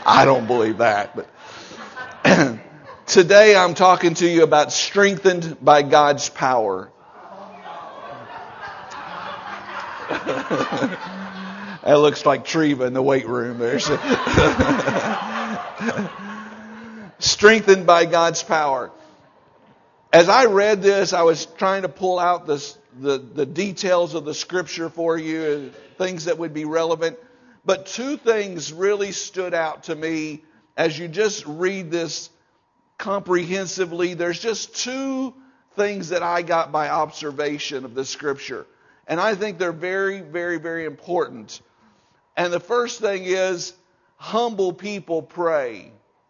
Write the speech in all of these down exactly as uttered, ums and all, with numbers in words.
I don't believe that. But today I'm talking to you about strengthened by God's power. That looks like Treva in the weight room there. Strengthened by God's power. As I read this, I was trying to pull out this, the, the details of the scripture for you, things that would be relevant. But two things really stood out to me as you just read this comprehensively. There's just two things that I got by observation of the scripture. And I think they're very, very, very important. And the first thing is, humble people pray.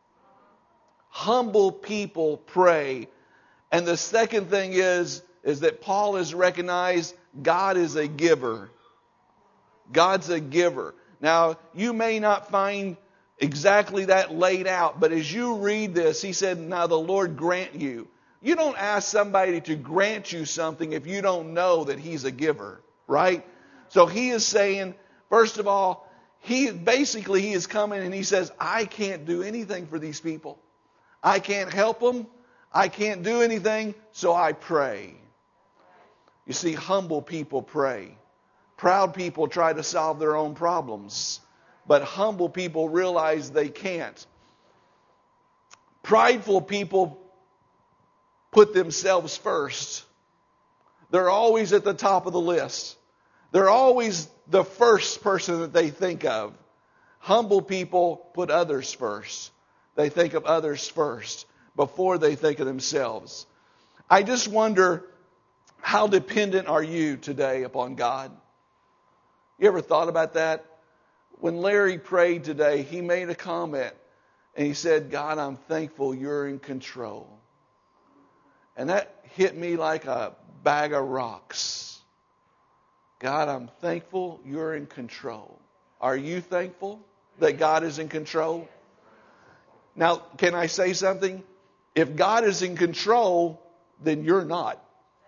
Humble people pray. And the second thing is, is that Paul has recognized God is a giver. God's a giver. Now, you may not find exactly that laid out, but as you read this, he said, now the Lord grant you. You don't ask somebody to grant you something if you don't know that he's a giver, right? So he is saying, first of all, he basically he is coming and he says, I can't do anything for these people. I can't help them. I can't do anything, so I pray. You see, humble people pray. Proud people try to solve their own problems, but humble people realize they can't. Prideful people put themselves first. They're always at the top of the list. They're always the first person that they think of. Humble people put others first. They think of others first before they think of themselves. I just wonder, how dependent are you today upon God? You ever thought about that? When Larry prayed today, he made a comment and he said, God, I'm thankful you're in control. And that hit me like a bag of rocks. God, I'm thankful you're in control. Are you thankful that God is in control? Now, can I say something? If God is in control, then you're not.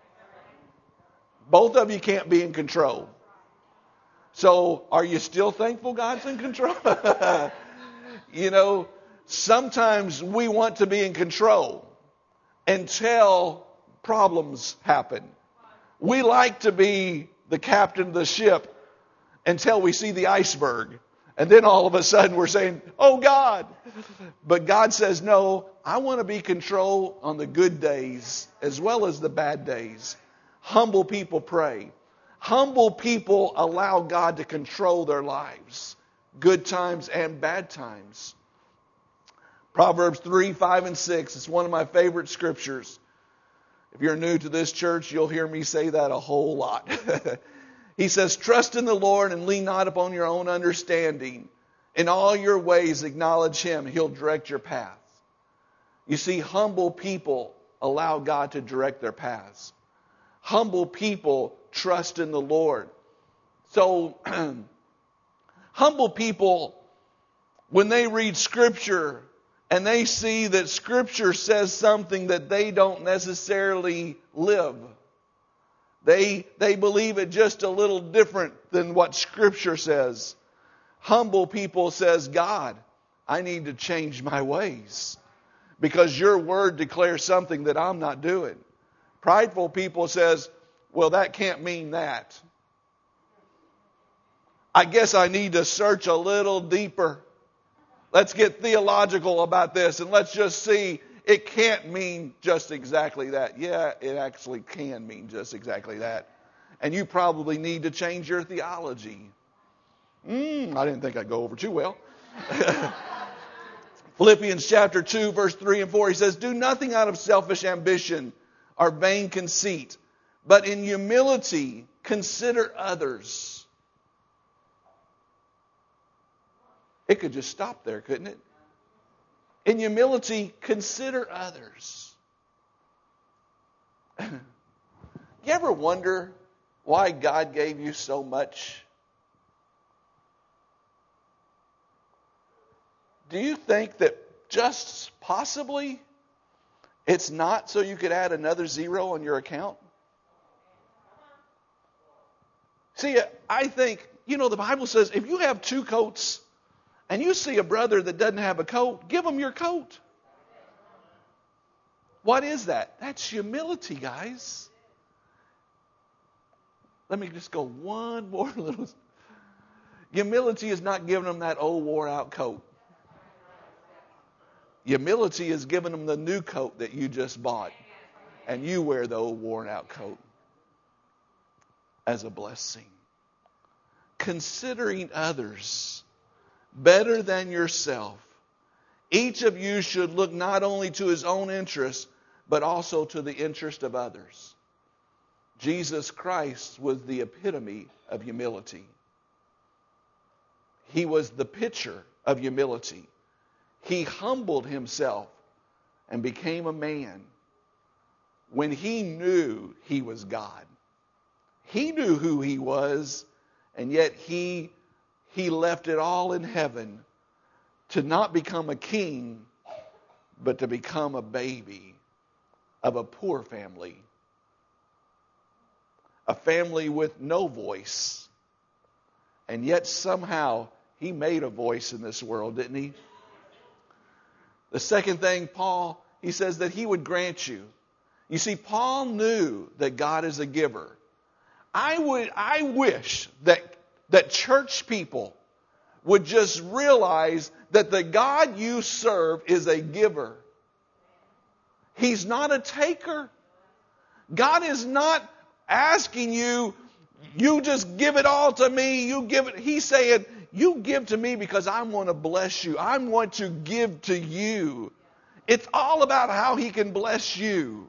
Both of you can't be in control. So, are you still thankful God's in control? You know, sometimes we want to be in control until problems happen. We like to be the captain of the ship until we see the iceberg. And then all of a sudden we're saying, oh God. But God says, no, I want to be in control on the good days as well as the bad days. Humble people pray. Humble people allow God to control their lives. Good times and bad times. Proverbs three, five, and six. It's one of my favorite scriptures. If you're new to this church, you'll hear me say that a whole lot. He says, trust in the Lord and lean not upon your own understanding. In all your ways acknowledge Him. He'll direct your path. You see, humble people allow God to direct their paths. Humble people trust in the Lord. So, humble people, when they read Scripture and they see that Scripture says something that they don't necessarily live, They they believe it just a little different than what Scripture says. Humble people says, God, I need to change my ways because your word declares something that I'm not doing. Prideful people says, well, that can't mean that. I guess I need to search a little deeper. Let's get theological about this and let's just see. It can't mean just exactly that. Yeah, it actually can mean just exactly that. And you probably need to change your theology. Mm, I didn't think I'd go over too well. Philippians chapter two, verse three and four, he says, do nothing out of selfish ambition or vain conceit, but in humility consider others. It could just stop there, couldn't it? In humility, consider others. You ever wonder why God gave you so much? Do you think that just possibly it's not so you could add another zero on your account? See, I think, you know, the Bible says if you have two coats and you see a brother that doesn't have a coat, give him your coat. What is that? That's humility, guys. Let me just go one more little. Humility is not giving them that old wore out coat. Humility is giving them the new coat that you just bought, and you wear the old worn out coat as a blessing. Considering others better than yourself, each of you should look not only to his own interest, but also to the interest of others. Jesus Christ was the epitome of humility. He was the picture of humility. He humbled himself and became a man when he knew he was God. He knew who he was, and yet he, he left it all in heaven to not become a king, but to become a baby of a poor family. A family with no voice. And yet somehow he made a voice in this world, didn't he? The second thing, Paul, he says that he would grant you. You see, Paul knew that God is a giver. I would, I wish that, that church people would just realize that the God you serve is a giver. He's not a taker. God is not asking you, you just give it all to me. You give it. He's saying, you give to me because I want to bless you. I want to give to you. It's all about how he can bless you.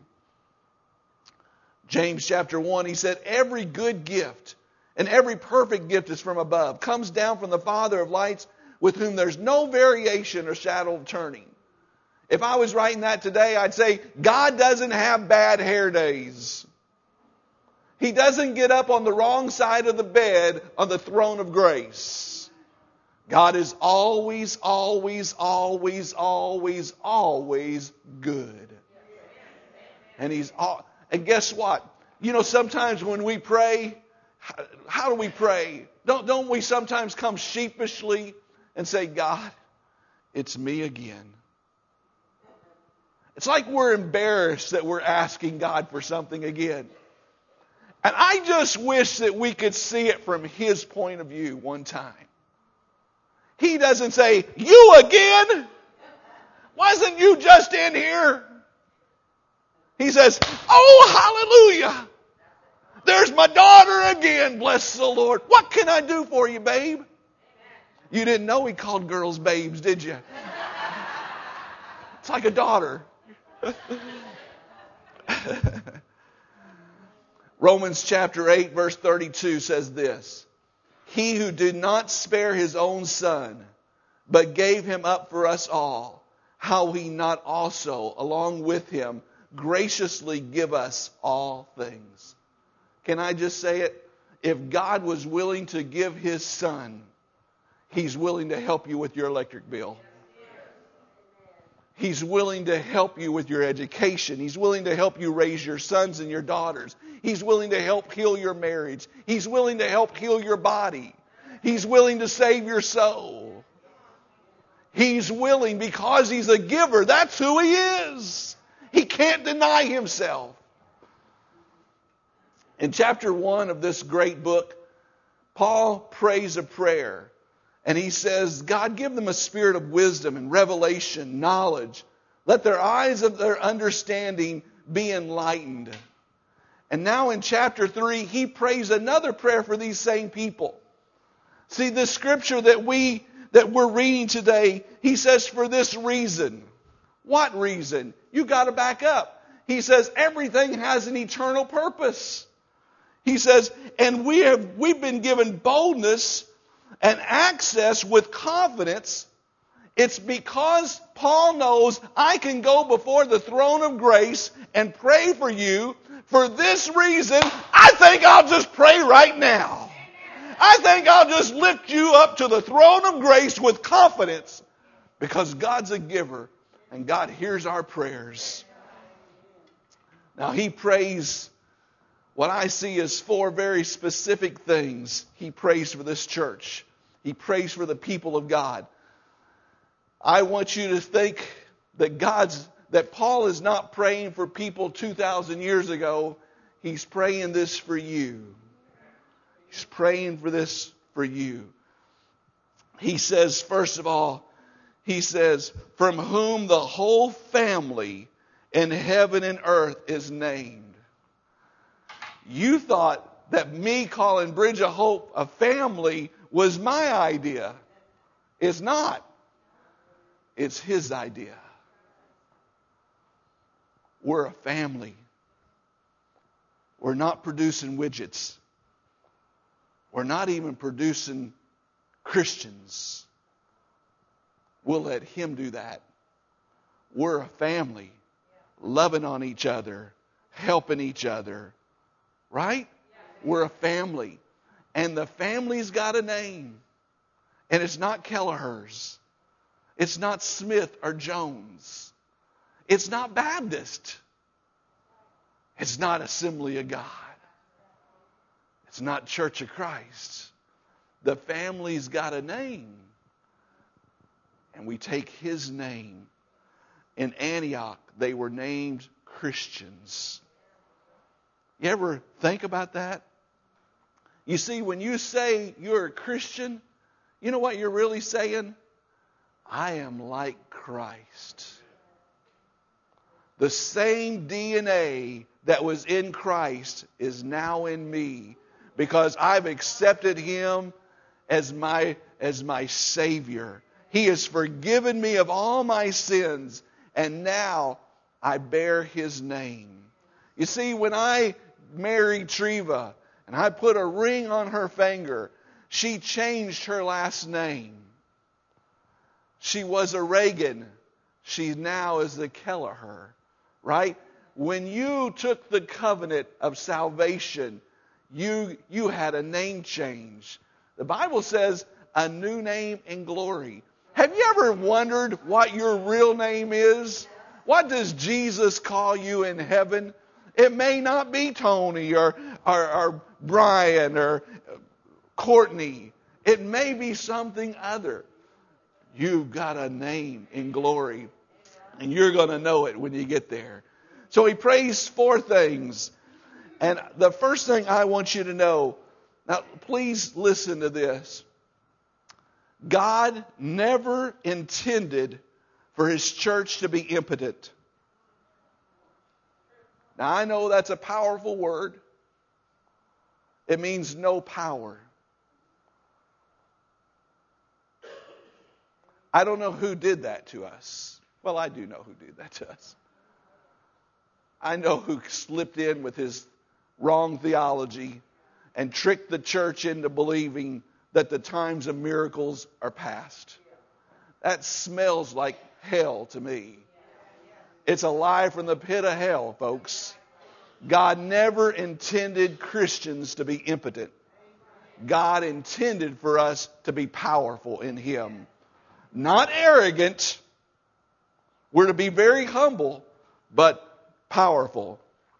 James chapter one, he said, every good gift and every perfect gift is from above, comes down from the Father of lights, with whom there's no variation or shadow of turning. If I was writing that today, I'd say, God doesn't have bad hair days. He doesn't get up on the wrong side of the bed on the throne of grace. God is always, always, always, always, always good. And he's all, and guess what? You know, sometimes when we pray, how do we pray? Don't, don't we sometimes come sheepishly and say, God, it's me again. It's like we're embarrassed that we're asking God for something again. And I just wish that we could see it from his point of view one time. He doesn't say, you again? Wasn't you just in here? He says, oh, hallelujah. There's my daughter again. Bless the Lord. What can I do for you, babe? You didn't know he called girls babes, did you? It's like a daughter. Romans chapter eight verse thirty-two says this. He who did not spare his own son, but gave him up for us all, how he not also, along with him, graciously give us all things. Can I just say it? If God was willing to give his son, he's willing to help you with your electric bill. He's willing to help you with your education. He's willing to help you raise your sons and your daughters. He's willing to help heal your marriage. He's willing to help heal your body. He's willing to save your soul. He's willing because he's a giver. That's who he is. He can't deny himself. In chapter one of this great book, Paul prays a prayer. And he says, God, give them a spirit of wisdom and revelation, knowledge. Let their eyes of their understanding be enlightened. And now in chapter three, he prays another prayer for these same people. See, the scripture that we that we're reading today, he says, for this reason. What reason? You got to back up. He says, everything has an eternal purpose. He says, and we have we've been given boldness and access with confidence. It's because Paul knows I can go before the throne of grace and pray for you. For this reason, I think I'll just pray right now. I think I'll just lift you up to the throne of grace with confidence, because God's a giver and God hears our prayers. Now he prays what I see as four very specific things. He prays for this church. He prays for the people of God. I want you to think that God's, that Paul is not praying for people two thousand years ago. He's praying this for you. He's praying for this for you. He says, first of all, he says, from whom the whole family in heaven and earth is named. You thought that me calling Bridge of Hope a family was my idea. It's not. It's his idea. We're a family. We're not producing widgets. We're not even producing Christians. We'll let him do that. We're a family, loving on each other, helping each other. Right? We're a family. And the family's got a name. And it's not Kelleher's. It's not Smith or Jones. It's not Baptist. It's not Assembly of God. It's not Church of Christ. The family's got a name. And we take his name. In Antioch, they were named Christians. You ever think about that? You see, when you say you're a Christian, you know what you're really saying? I am like Christ. The same D N A that was in Christ is now in me because I've accepted him as my, as my Savior. He has forgiven me of all my sins, and now I bear his name. You see, when I married Treva and I put a ring on her finger, she changed her last name. She was a Reagan. She now is the Kelleher. Right? When you took the covenant of salvation, you, you had a name change. The Bible says a new name in glory. Have you ever wondered what your real name is? What does Jesus call you in heaven? It may not be Tony or, or, or Brian or Courtney. It may be something other. You've got a name in glory. And you're going to know it when you get there. So he prays four things. And the first thing I want you to know, now please listen to this. God never intended for his church to be impotent. Now I know that's a powerful word. It means no power. I don't know who did that to us. Well, I do know who did that to us. I know who slipped in with his wrong theology and tricked the church into believing that the times of miracles are past. That smells like hell to me. It's a lie from the pit of hell, folks. God never intended Christians to be impotent. God intended for us to be powerful in him. Not arrogant. We're to be very humble, but powerful.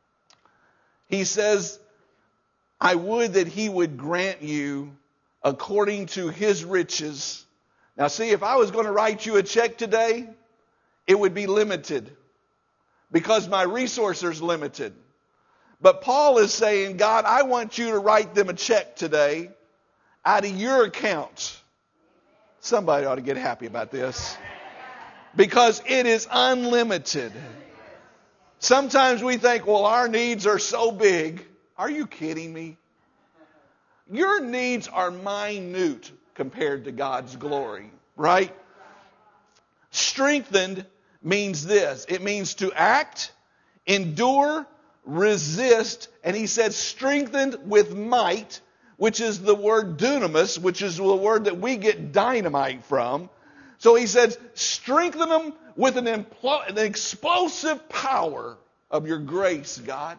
He says, I would that he would grant you according to his riches. Now see, if I was going to write you a check today, it would be limited because my resources are limited. But Paul is saying, God, I want you to write them a check today out of your account. Somebody ought to get happy about this. Because it is unlimited. Sometimes we think, well, our needs are so big. Are you kidding me? Your needs are minute compared to God's glory, right? Strengthened means this. It means to act, endure, resist, and he said strengthened with might, which is the word dunamis, which is the word that we get dynamite from. So he says, strengthen them with an, impl- an explosive power of your grace, God.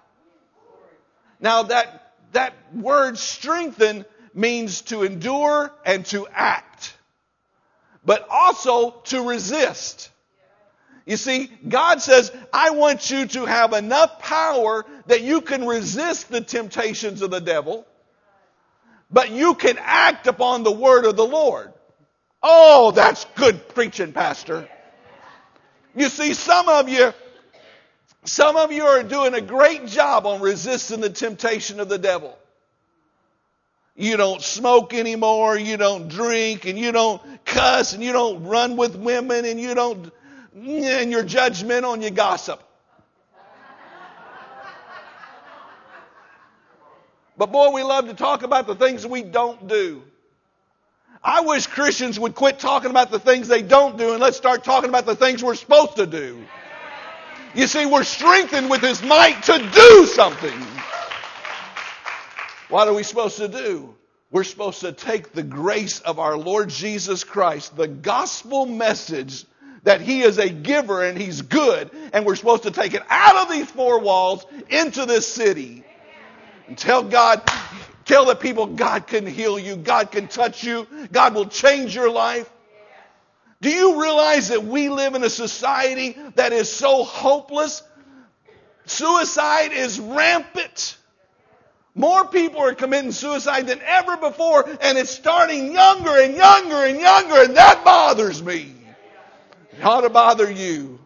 Now that, that word strengthen means to endure and to act, but also to resist. You see, God says, I want you to have enough power that you can resist the temptations of the devil, but you can act upon the word of the Lord. Oh, that's good preaching, Pastor. You see, some of you, some of you are doing a great job on resisting the temptation of the devil. You don't smoke anymore, you don't drink, and you don't cuss, and you don't run with women, and you don't, and you're judgmental and you gossip. But boy, we love to talk about the things we don't do. I wish Christians would quit talking about the things they don't do and let's start talking about the things we're supposed to do. You see, we're strengthened with His might to do something. What are we supposed to do? We're supposed to take the grace of our Lord Jesus Christ, the gospel message that He is a giver and He's good, and we're supposed to take it out of these four walls into this city and tell God, tell the people God can heal you, God can touch you, God will change your life. Do you realize that we live in a society that is so hopeless? Suicide is rampant. More people are committing suicide than ever before, and it's starting younger and younger and younger, and that bothers me. It ought to bother you.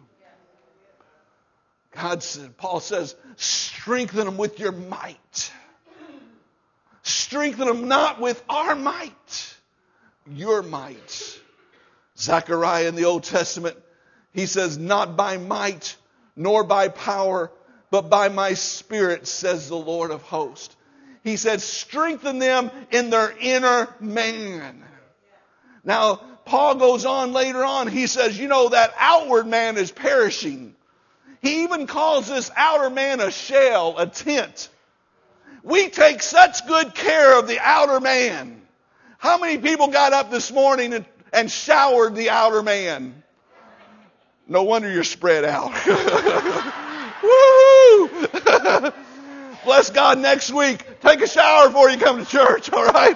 God said, Paul says, strengthen them with your might. Strengthen them not with our might, your might. Zechariah in the Old Testament, he says, not by might nor by power, but by my Spirit, says the Lord of hosts. He said, strengthen them in their inner man. Now, Paul goes on later on. He says, you know, that outward man is perishing. He even calls this outer man a shell, a tent. We take such good care of the outer man. How many people got up this morning and, and showered the outer man? No wonder you're spread out. Woo! Bless God, next week, take a shower before you come to church, all right?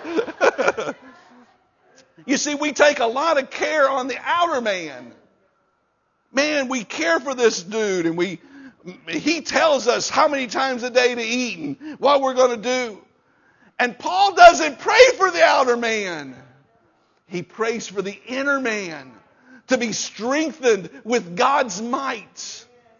You see, we take a lot of care on the outer man. Man, we care for this dude, and we he tells us how many times a day to eat and what we're going to do. And Paul doesn't pray for the outer man. He prays for the inner man to be strengthened with God's might.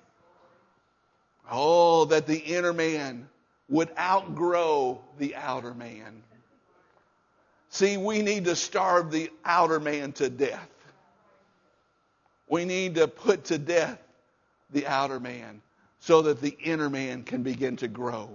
Oh, that the inner man would outgrow the outer man. See, we need to starve the outer man to death. We need to put to death the outer man so that the inner man can begin to grow.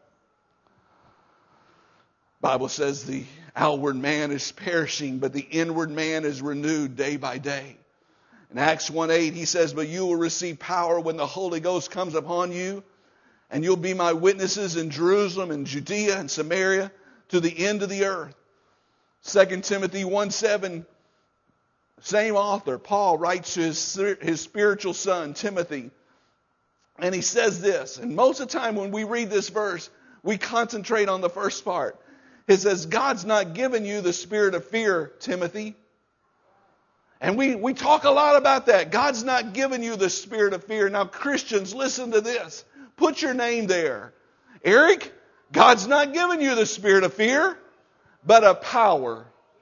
The Bible says the outward man is perishing, but the inward man is renewed day by day. In Acts one eight, he says, but you will receive power when the Holy Ghost comes upon you, and you'll be my witnesses in Jerusalem and Judea and Samaria to the end of the earth. Second Timothy one seven, same author, Paul writes to his, his spiritual son, Timothy, and he says this, and most of the time when we read this verse, we concentrate on the first part. It says, God's not given you the spirit of fear, Timothy. And we, we talk a lot about that. God's not given you the spirit of fear. Now, Christians, listen to this. Put your name there. Eric, God's not given you the spirit of fear, but of power.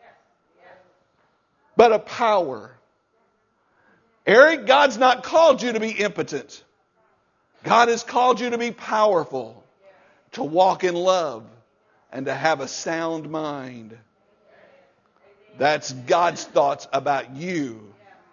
But of power. Eric, God's not called you to be impotent. God has called you to be powerful, to walk in love, and to have a sound mind. That's God's thoughts about you.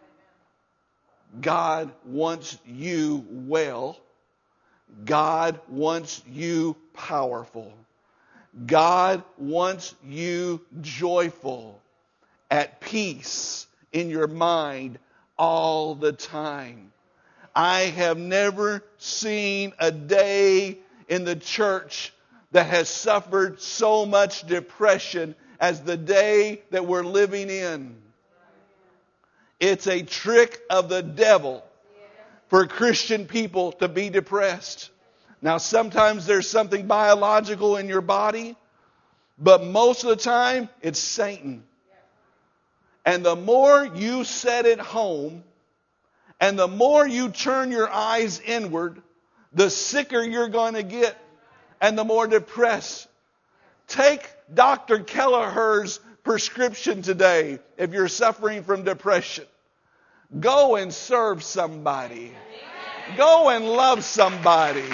God wants you well. God wants you powerful. God wants you joyful, at peace in your mind all the time. I have never seen a day in the church that has suffered so much depression as the day that we're living in. It's a trick of the devil for Christian people to be depressed. Now, sometimes there's something biological in your body, but most of the time it's Satan. And the more you set it home, and the more you turn your eyes inward, the sicker you're going to get and the more depressed. Take Doctor Kelleher's prescription today, if you're suffering from depression, go and serve somebody. Go and love somebody.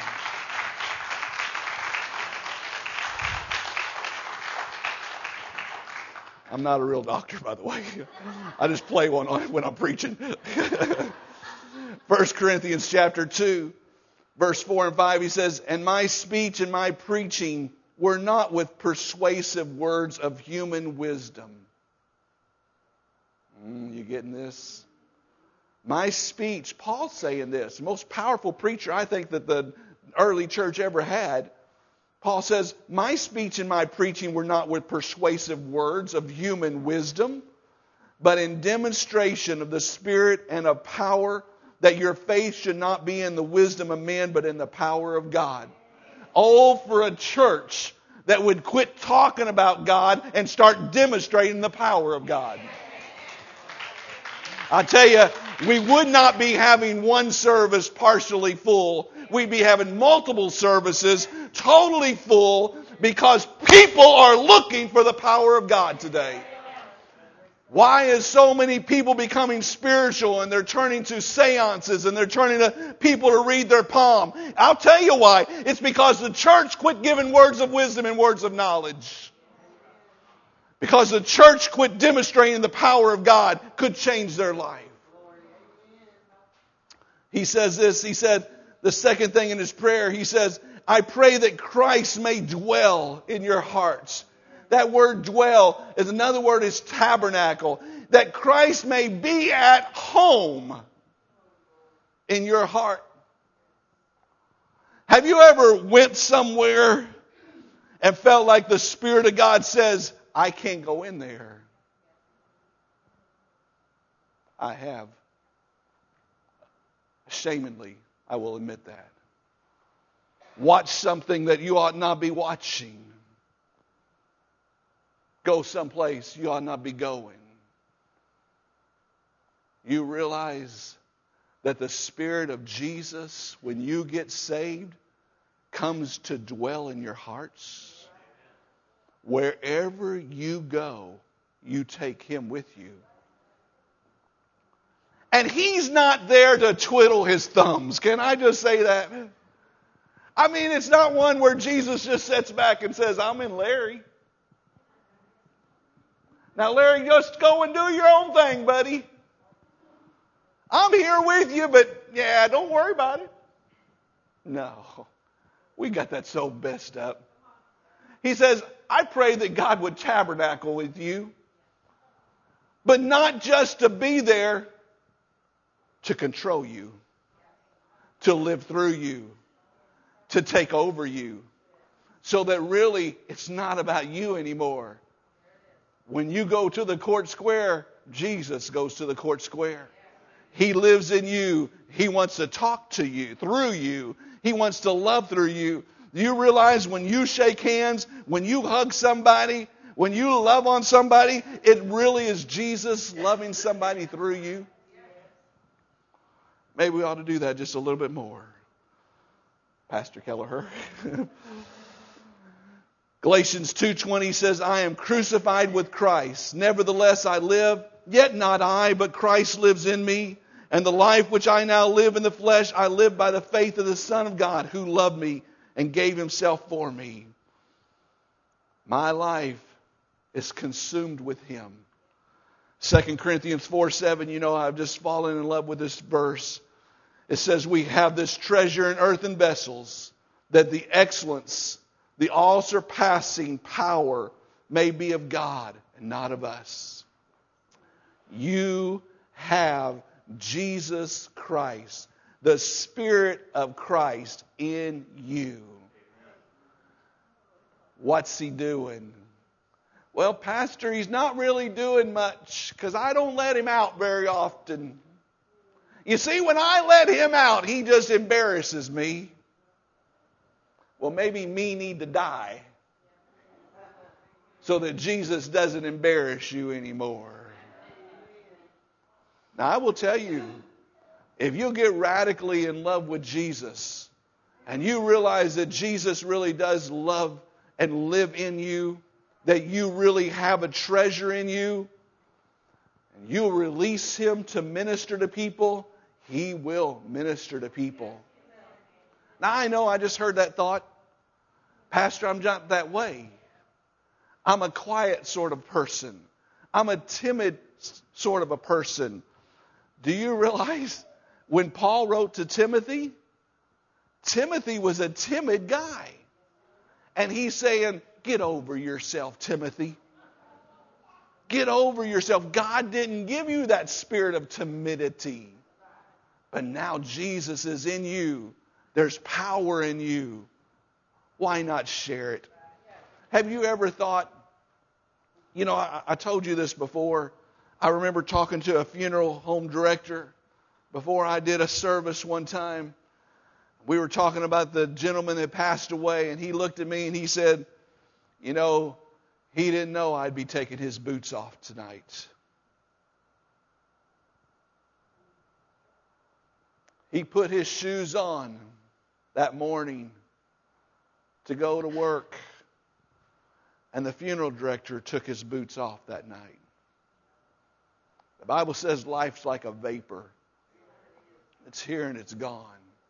I'm not a real doctor, by the way. I just play one on when I'm preaching. First Corinthians chapter two, verse four and five, he says, "And my speech and my preaching were not with persuasive words of human wisdom." Mm, you getting this? My speech, Paul's saying this, the most powerful preacher I think that the early church ever had. Paul says, my speech and my preaching were not with persuasive words of human wisdom, but in demonstration of the Spirit and of power, that your faith should not be in the wisdom of men, but in the power of God. Oh, for a church that would quit talking about God and start demonstrating the power of God. I tell you, we would not be having one service partially full. We'd be having multiple services totally full because people are looking for the power of God today. Why is so many people becoming spiritual and they're turning to seances and they're turning to people to read their palm? I'll tell you why. It's because the church quit giving words of wisdom and words of knowledge. Because the church quit demonstrating the power of God could change their life. He says this, he said, the second thing in his prayer, he says, I pray that Christ may dwell in your hearts. That word dwell is another word is tabernacle. That Christ may be at home in your heart. Have you ever went somewhere and felt like the Spirit of God says, I can't go in there? I have. Ashamedly, I will admit that. Watch something that you ought not be watching. Go someplace you ought not be going. You realize that the Spirit of Jesus, when you get saved, comes to dwell in your hearts. Wherever you go, you take Him with you. And He's not there to twiddle His thumbs. Can I just say that? I mean, it's not one where Jesus just sits back and says, I'm in Larry. Now, Larry, just go and do your own thing, buddy. I'm here with you, but yeah, don't worry about it. No, we got that so messed up. He says, I pray that God would tabernacle with you, but not just to be there, to control you, to live through you, to take over you, so that really it's not about you anymore. When you go to the court square, Jesus goes to the court square. He lives in you. He wants to talk to you through you. He wants to love through you. Do you realize when you shake hands, when you hug somebody, when you love on somebody, it really is Jesus loving somebody through you? Maybe we ought to do that just a little bit more. Pastor Kelleher. Galatians two twenty says, I am crucified with Christ. Nevertheless I live, yet not I, but Christ lives in me. And the life which I now live in the flesh, I live by the faith of the Son of God, who loved me and gave Himself for me. My life is consumed with Him. Second Corinthians four seven, you know, I've just fallen in love with this verse. It says, we have this treasure in earthen vessels, that the excellence, the all-surpassing power may be of God and not of us. You have Jesus Christ, the Spirit of Christ in you. What's He doing? Well, Pastor, He's not really doing much because I don't let Him out very often. You see, when I let Him out, He just embarrasses me. Well, maybe me need to die so that Jesus doesn't embarrass you anymore. Now, I will tell you, if you get radically in love with Jesus and you realize that Jesus really does love and live in you, that you really have a treasure in you, and you release him to minister to people, he will minister to people. Now I know I just heard that thought. Pastor, I'm not that way. I'm a quiet sort of person. I'm a timid sort of a person. Do you realize when Paul wrote to Timothy, Timothy was a timid guy. And he's saying, get over yourself, Timothy. Get over yourself. God didn't give you that spirit of timidity. But now Jesus is in you. There's power in you. Why not share it? Have you ever thought, you know, I, I told you this before. I remember talking to a funeral home director before I did a service one time. We were talking about the gentleman that passed away, and he looked at me and he said, you know, he didn't know I'd be taking his boots off tonight. He put his shoes on that morning to go to work, and the funeral director took his boots off that night. The Bible says life's like a vapor. It's here and it's gone.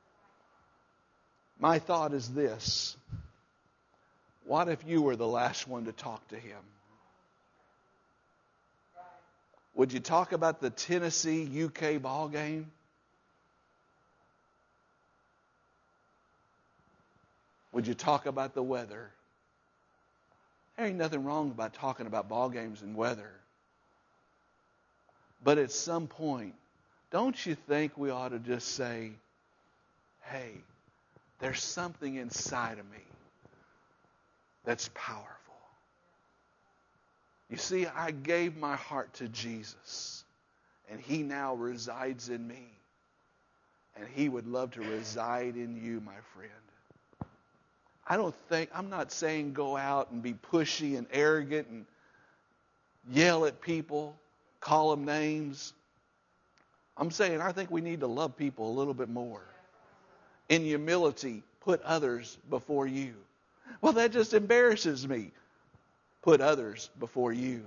My thought is this. What if you were the last one to talk to him? Would you talk about the Tennessee U K ball game? Would you talk about the weather? There ain't nothing wrong about talking about ball games and weather. But at some point, don't you think we ought to just say, hey, there's something inside of me that's powerful. You see, I gave my heart to Jesus, and he now resides in me. And he would love to reside in you, my friend. I don't think, I'm not saying go out and be pushy and arrogant and yell at people, call them names. I'm saying I think we need to love people a little bit more. In humility, put others before you. Well, that just embarrasses me. Put others before you.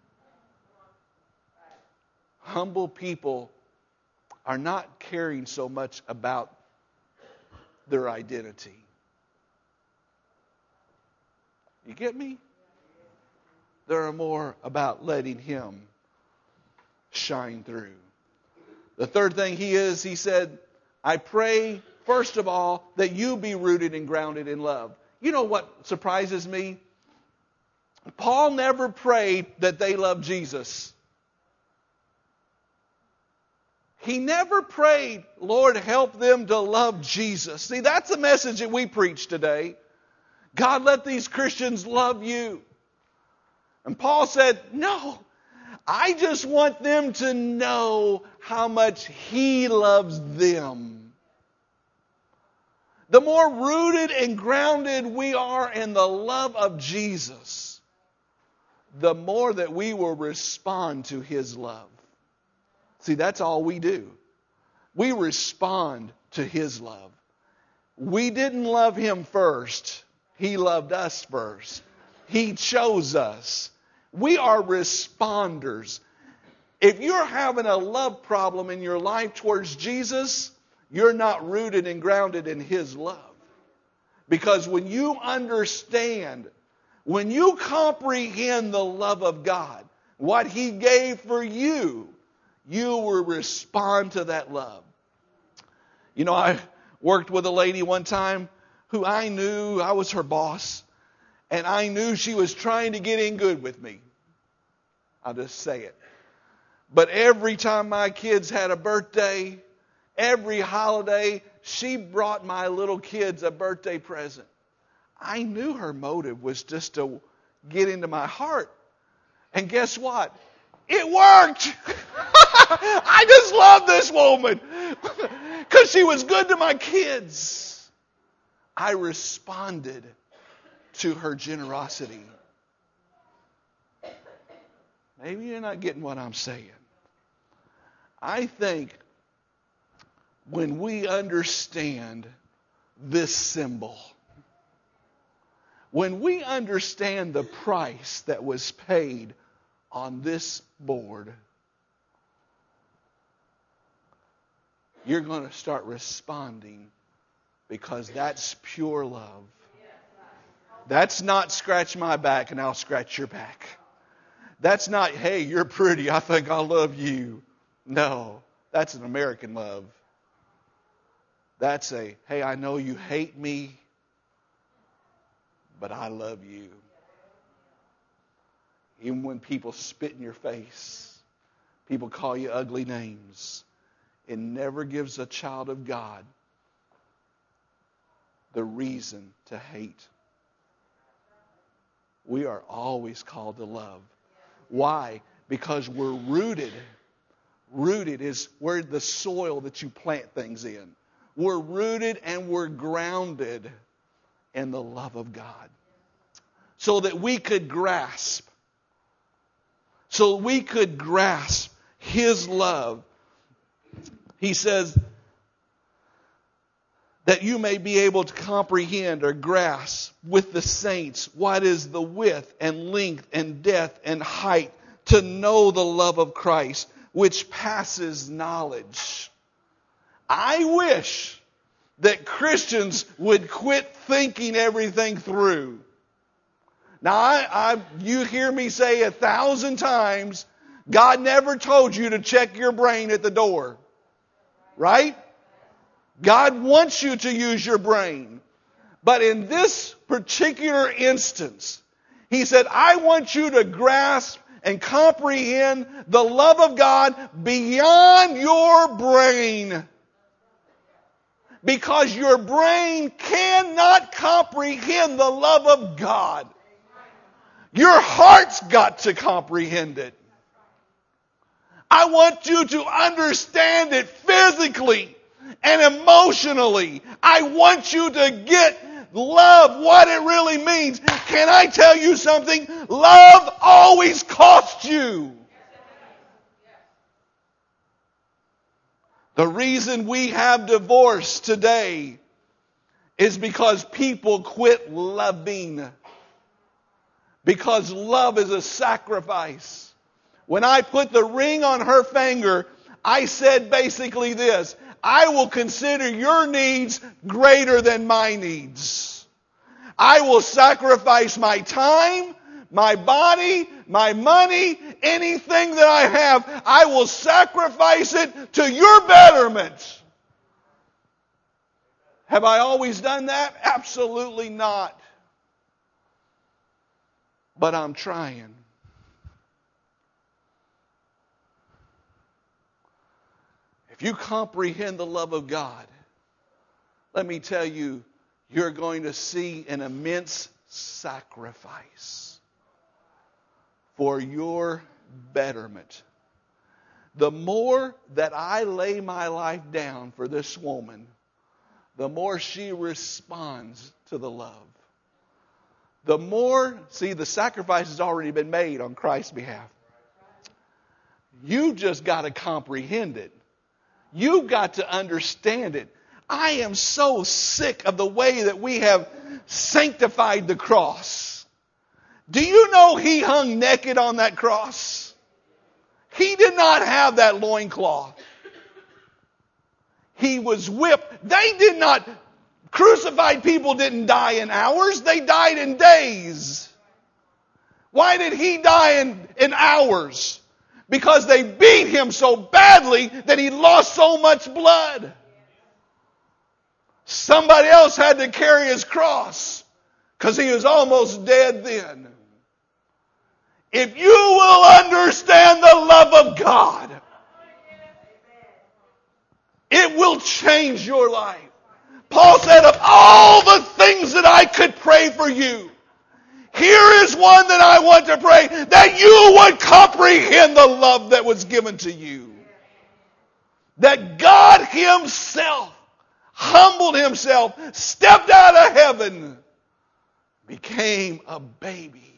Humble people are not caring so much about their identity. You get me? They're more about letting him shine through. The third thing he is, he said, I pray, first of all, that you be rooted and grounded in love. You know what surprises me? Paul never prayed that they love Jesus. He never prayed, Lord, help them to love Jesus. See, that's the message that we preach today. God, let these Christians love you. And Paul said, no, I just want them to know how much he loves them. The more rooted and grounded we are in the love of Jesus, the more that we will respond to his love. See, that's all we do. We respond to his love. We didn't love him first. He loved us first. He chose us. We are responders. If you're having a love problem in your life towards Jesus, you're not rooted and grounded in his love. Because when you understand, when you comprehend the love of God, what he gave for you, you will respond to that love. You know, I worked with a lady one time who I knew, I was her boss, and I knew she was trying to get in good with me. I'll just say it. But every time my kids had a birthday, every holiday, she brought my little kids a birthday present. I knew her motive was just to get into my heart. And guess what? It worked! I just love this woman because she was good to my kids. I responded to her generosity. Maybe you're not getting what I'm saying. I think when we understand this symbol, When we understand the price that was paid on this board, you're going to start responding, because that's pure love. That's not scratch my back and I'll scratch your back. That's not, hey, you're pretty, I think I love you. No, that's an American love. That's a, hey, I know you hate me, but I love you. Even when people spit in your face, people call you ugly names, it never gives a child of God the reason to hate. We are always called to love. Why? Because we're rooted. Rooted is where the soil that you plant things in. We're rooted and we're grounded in the love of God. So that we could grasp. So we could grasp His love. He says that you may be able to comprehend or grasp with the saints what is the width and length and depth and height, to know the love of Christ, which passes knowledge. I wish that Christians would quit thinking everything through. Now, I, I, you hear me say a thousand times, God never told you to check your brain at the door. Right? God wants you to use your brain. But in this particular instance, He said, I want you to grasp and comprehend the love of God beyond your brain. Because your brain cannot comprehend the love of God. Your heart's got to comprehend it. I want you to understand it physically and emotionally. I want you to get love, what it really means. Can I tell you something? Love always costs you. The reason we have divorce today is because people quit loving. Because love is a sacrifice. When I put the ring on her finger, I said basically this: I will consider your needs greater than my needs. I will sacrifice my time, my body, my money, anything that I have. I will sacrifice it to your betterment. Have I always done that? Absolutely not. But I'm trying. If you comprehend the love of God, let me tell you, you're going to see an immense sacrifice for your betterment. The more that I lay my life down for this woman, the more she responds to the love. The more, see, the sacrifice has already been made on Christ's behalf. You just got to comprehend it. You've got to understand it. I am so sick of the way that we have sanctified the cross. Do you know He hung naked on that cross? He did not have that loincloth. He was whipped. They did not, crucified people didn't die in hours. They died in days. Why did He die in, in hours? Because they beat Him so badly that He lost so much blood. Somebody else had to carry His cross because He was almost dead then. If you will understand the love of God, it will change your life. Paul said, of all the things that I could pray for you, here is one that I want to pray, that you would comprehend the love that was given to you. That God Himself humbled Himself, stepped out of heaven, became a baby,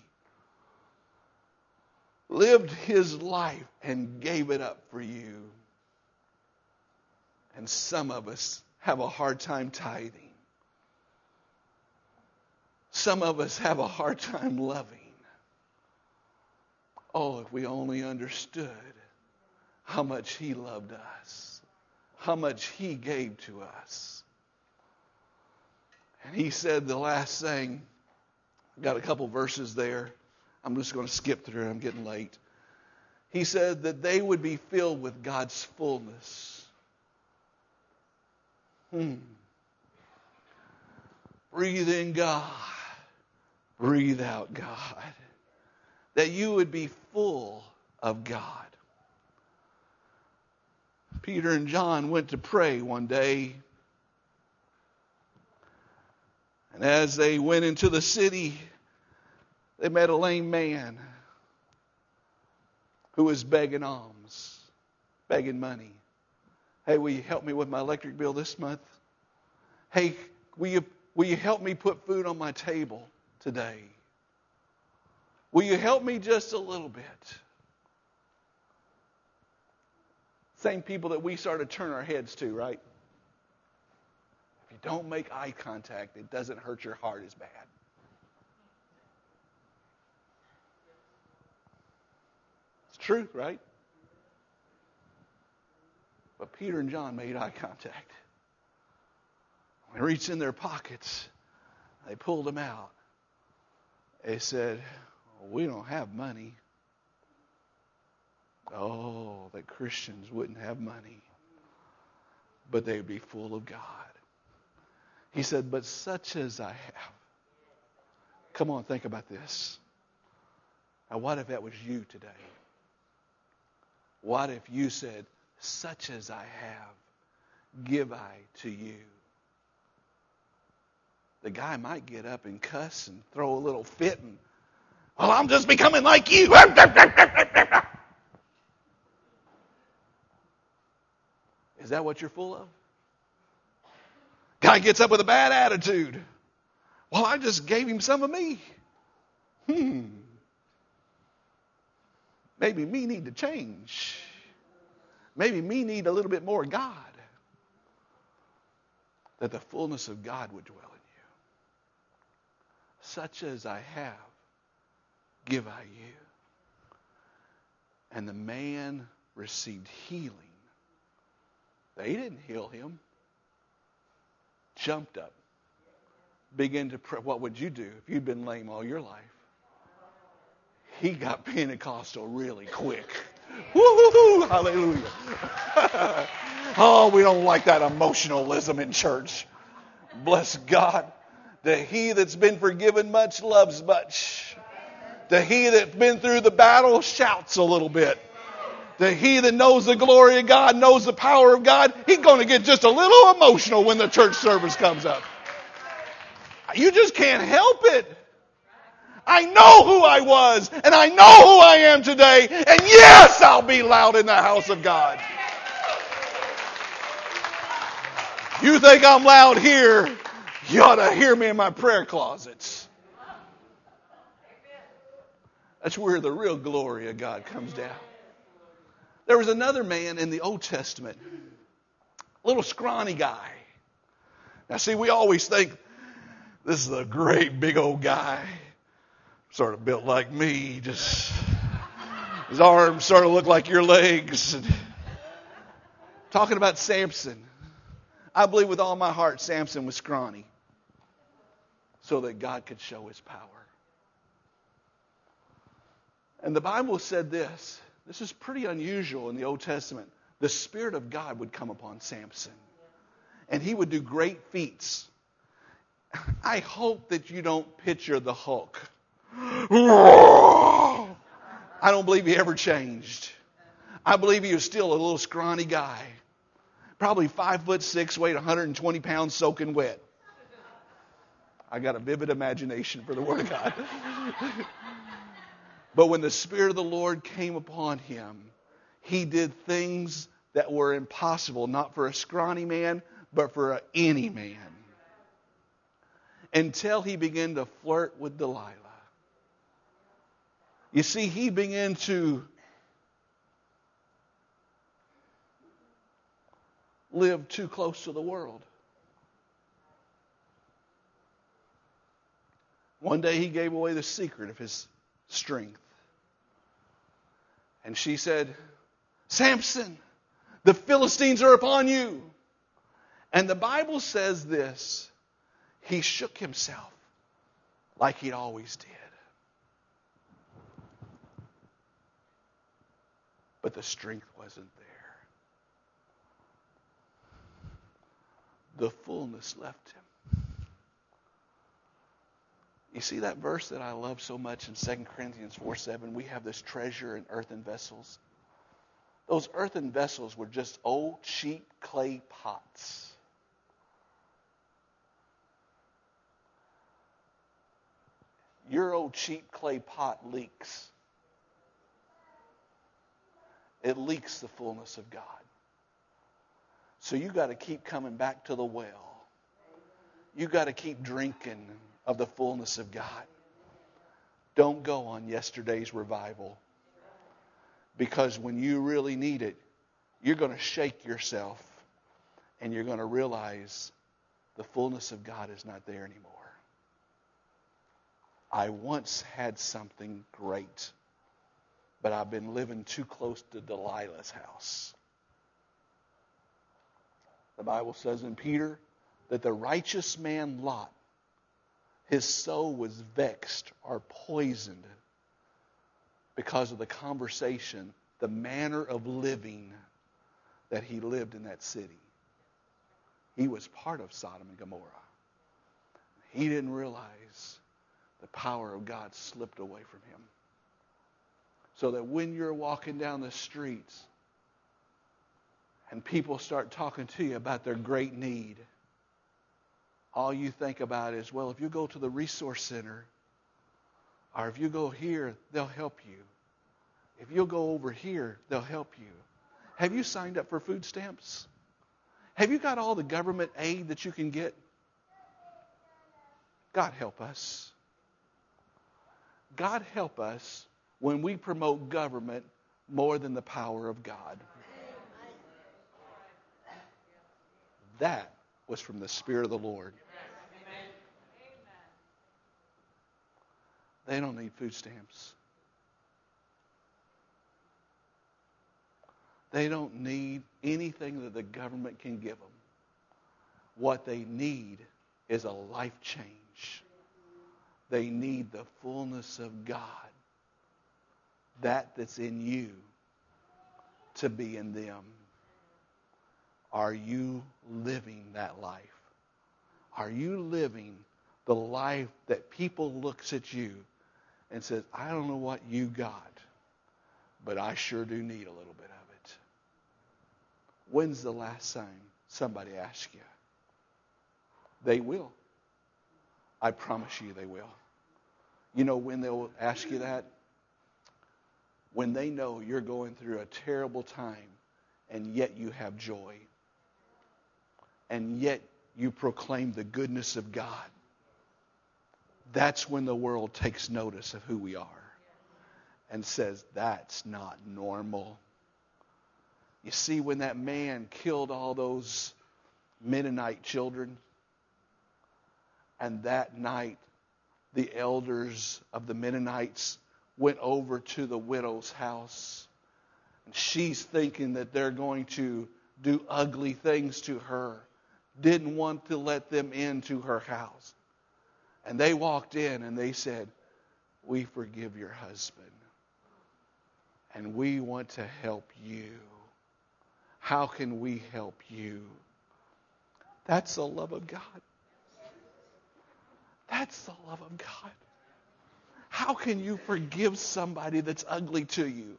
lived His life and gave it up for you. And some of us have a hard time tithing. some of us have a hard time loving. Oh, if we only understood how much He loved us, how much He gave to us. And He said the last thing, got a couple verses there. I'm just going to skip through it. I'm getting late. He said that they would be filled with God's fullness. Hmm. Breathe in God. Breathe out God. That you would be full of God. Peter and John went to pray one day. And as they went into the city, they met a lame man who was begging alms, begging money. Hey, will you help me with my electric bill this month? Hey, will you, will you help me put food on my table today? Will you help me just a little bit? Same people that we sort of turn our heads to, right? If you don't make eye contact, it doesn't hurt your heart as bad. It's true, right? But Peter and John made eye contact. When they reached in their pockets, they pulled them out. They said, we don't have money. Oh, that Christians wouldn't have money, but they'd be full of God. He said, but such as I have. Come on, think about this. Now, what if that was you today? What if you said, such as I have, give I to you? The guy might get up and cuss and throw a little fit and, well, I'm just becoming like you. Is that what you're full of? Guy gets up with a bad attitude. Well, I just gave him some of me. Hmm. Maybe me need to change. Maybe me need a little bit more God. That the fullness of God would dwell in you. Such as I have, give I you. And the man received healing. They didn't heal him. Jumped up. Began to pray. What would you do if you'd been lame all your life? He got Pentecostal really quick. Woo-hoo-hoo! Hallelujah. Oh, we don't like that emotionalism in church. Bless God. The he that's been forgiven much loves much. The he that's been through the battle shouts a little bit. The he that knows the glory of God, knows the power of God, he's going to get just a little emotional when the church service comes up. You just can't help it. I know who I was, and I know who I am today, and yes, I'll be loud in the house of God. You think I'm loud here, you ought to hear me in my prayer closets. That's where the real glory of God comes down. There was another man in the Old Testament, a little scrawny guy. Now see, we always think this is a great big old guy, sort of built like me, just his arms sort of look like your legs. Talking about Samson. I believe with all my heart Samson was scrawny so that God could show his power. And the Bible said this. This is pretty unusual in the Old Testament. The Spirit of God would come upon Samson. And he would do great feats. I hope that you don't picture the Hulk. I don't believe he ever changed. I believe he was still a little scrawny guy. Probably five foot six, weighed one hundred twenty pounds, soaking wet. I got a vivid imagination for the Word of God. But when the Spirit of the Lord came upon him, he did things that were impossible, not for a scrawny man, but for any man. Until he began to flirt with Delilah. You see, he began to live too close to the world. One day he gave away the secret of his strength. And she said, Samson, the Philistines are upon you. And the Bible says this, he shook himself like he always did. But the strength wasn't there. The fullness left him. You see that verse that I love so much in Second Corinthians four seven? We have this treasure in earthen vessels. Those earthen vessels were just old, cheap clay pots. Your old cheap clay pot leaks. It leaks the fullness of God. So you got to keep coming back to the well. You got to keep drinking of the fullness of God. Don't go on yesterday's revival. Because when you really need it, you're going to shake yourself and you're going to realize the fullness of God is not there anymore. I once had something great, but I've been living too close to Delilah's house. The Bible says in Peter that the righteous man Lot, his soul was vexed or poisoned because of the conversation, the manner of living that he lived in that city. He was part of Sodom and Gomorrah. He didn't realize the power of God slipped away from him. So that when you're walking down the streets and people start talking to you about their great need, all you think about is, well, if you go to the resource center, or if you go here, they'll help you. If you'll go over here, they'll help you. Have you signed up for food stamps? Have you got all the government aid that you can get? God help us. God help us when we promote government more than the power of God. That was from the Spirit of the Lord. They don't need food stamps. They don't need anything that the government can give them. What they need is a life change. They need the fullness of God. That that's in you to be in them. Are you living that life? Are you living the life that people looks at you and says, I don't know what you got, but I sure do need a little bit of it. When's the last time somebody asked you? They will. I promise you they will. You know when they'll ask you that? When they know you're going through a terrible time and yet you have joy. And yet you proclaim the goodness of God. That's when the world takes notice of who we are and says, that's not normal. You see, when that man killed all those Mennonite children, and that night the elders of the Mennonites went over to the widow's house, and she's thinking that they're going to do ugly things to her, didn't want to let them into her house. And they walked in and they said, we forgive your husband. And we want to help you. How can we help you? That's the love of God. That's the love of God. How can you forgive somebody that's ugly to you?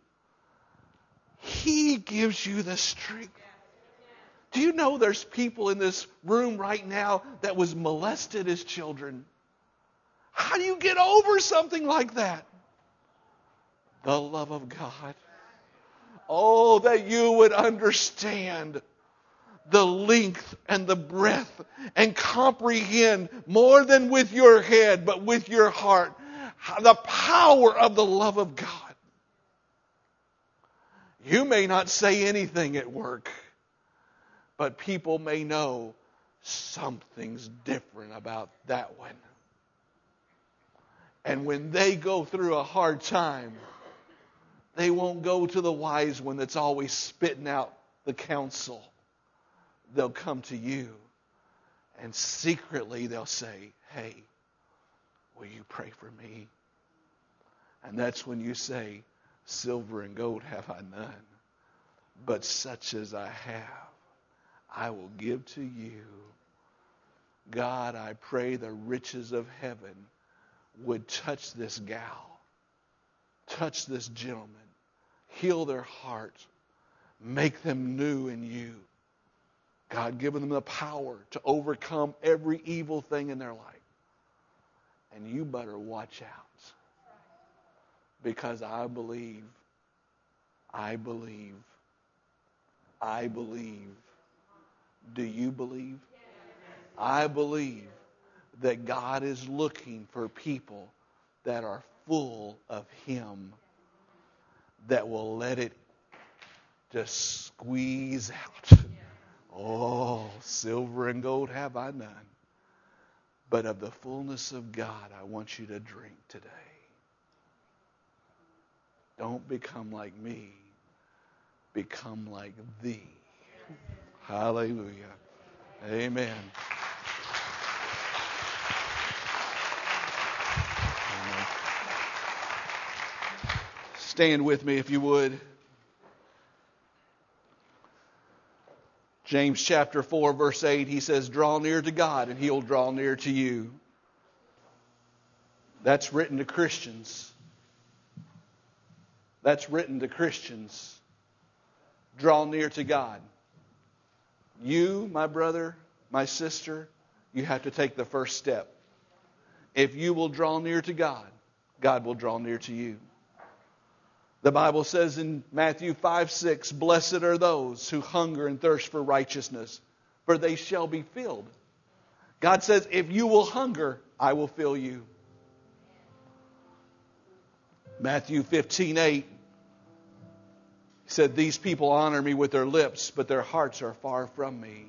He gives you the strength. Do you know there's people in this room right now that was molested as children? How do you get over something like that? The love of God. Oh, that you would understand the length and the breadth and comprehend more than with your head, but with your heart, the power of the love of God. You may not say anything at work, but people may know something's different about that one. And when they go through a hard time, they won't go to the wise one that's always spitting out the counsel. They'll come to you, and secretly they'll say, hey, will you pray for me? And that's when you say, silver and gold have I none, but such as I have, I will give to you. God, I pray the riches of heaven would touch this gal, touch this gentleman, heal their heart, make them new in you. God, give them the power to overcome every evil thing in their life. And you better watch out, because I believe, I believe, I believe. Do you believe? I believe that God is looking for people that are full of Him, that will let it just squeeze out. Oh, silver and gold have I none, but of the fullness of God I want you to drink today. Don't become like me. Become like thee. Hallelujah. Amen. Amen. Stand with me if you would. James chapter four, verse eight, he says, draw near to God and He'll draw near to you. That's written to Christians. That's written to Christians. Draw near to God. You, my brother, my sister, you have to take the first step. If you will draw near to God, God will draw near to you. The Bible says in Matthew five six, blessed are those who hunger and thirst for righteousness, for they shall be filled. God says, if you will hunger, I will fill you. Matthew fifteen eight, He said, these people honor me with their lips, but their hearts are far from me.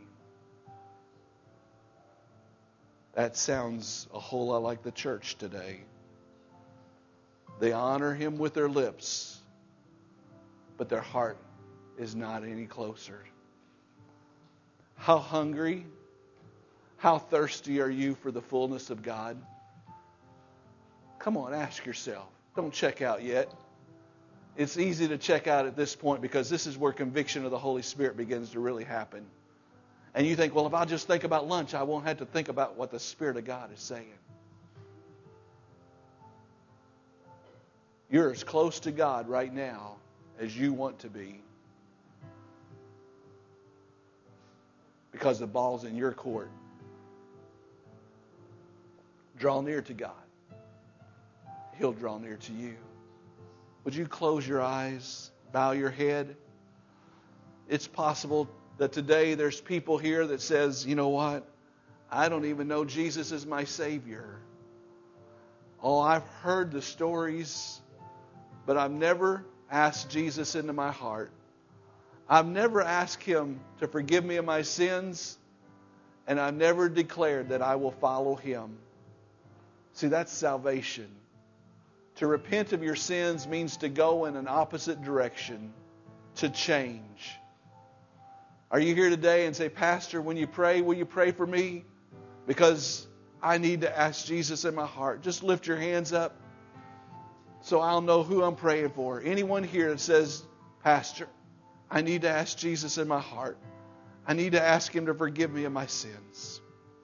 That sounds a whole lot like the church today. They honor Him with their lips, but their heart is not any closer. How hungry, how thirsty are you for the fullness of God? Come on, ask yourself. Don't check out yet. It's easy to check out at this point because this is where conviction of the Holy Spirit begins to really happen. And you think, well, if I'll just think about lunch, I won't have to think about what the Spirit of God is saying. You're as close to God right now as you want to be, because the ball's in your court. Draw near to God. He'll draw near to you. Would you close your eyes, bow your head? It's possible that today there's people here that says, you know what? I don't even know Jesus is my Savior. Oh, I've heard the stories, but I've never asked Jesus into my heart. I've never asked Him to forgive me of my sins, and I've never declared that I will follow Him. See, that's salvation. To repent of your sins means to go in an opposite direction, to change. Are you here today and say, Pastor, when you pray, will you pray for me? Because I need to ask Jesus in my heart. Just lift your hands up so I'll know who I'm praying for. Anyone here that says, Pastor, I need to ask Jesus in my heart. I need to ask Him to forgive me of my sins.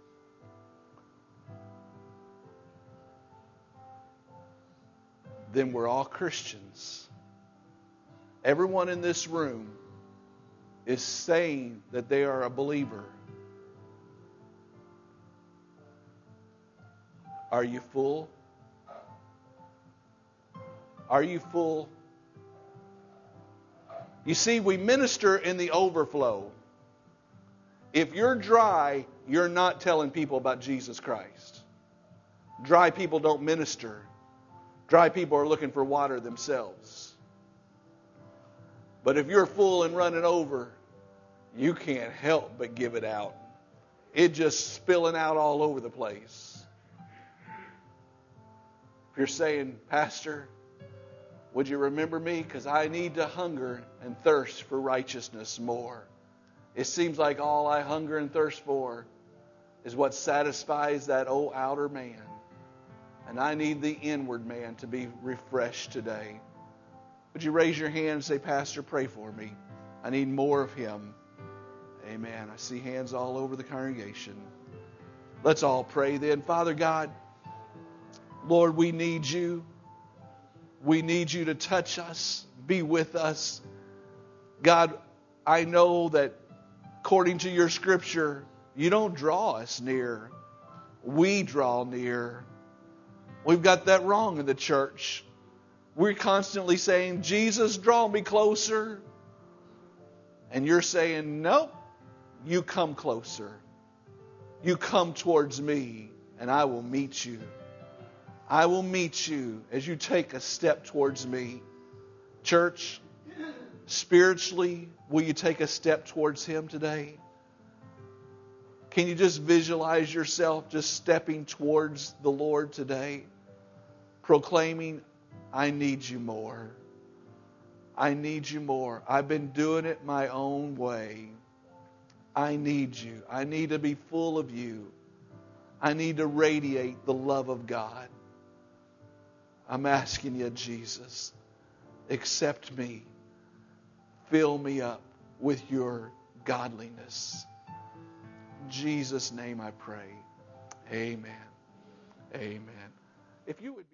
Then we're all Christians. Everyone in this room is saying that they are a believer. Are you full? Are you full? You see, we minister in the overflow. If you're dry, you're not telling people about Jesus Christ. Dry people don't minister. Dry people are looking for water themselves. But if you're full and running over, you can't help but give it out. It just spilling out all over the place. If you're saying, Pastor, would you remember me? Because I need to hunger and thirst for righteousness more. It seems like all I hunger and thirst for is what satisfies that old outer man. And I need the inward man to be refreshed today. Would you raise your hand and say, Pastor, pray for me. I need more of Him. Amen. I see hands all over the congregation. Let's all pray then. Father God, Lord, we need You. We need You to touch us, be with us. God, I know that according to Your Scripture, You don't draw us near. We draw near. We've got that wrong in the church. We're constantly saying, Jesus, draw me closer. And You're saying, nope, You come closer. You come towards me, and I will meet you. I will meet you as you take a step towards me. Church, spiritually, will you take a step towards Him today? Can you just visualize yourself just stepping towards the Lord today? Proclaiming, I need You more. I need You more. I've been doing it my own way. I need You. I need to be full of You. I need to radiate the love of God. I'm asking You, Jesus, accept me. Fill me up with Your godliness. In Jesus' name I pray. Amen. Amen. If you would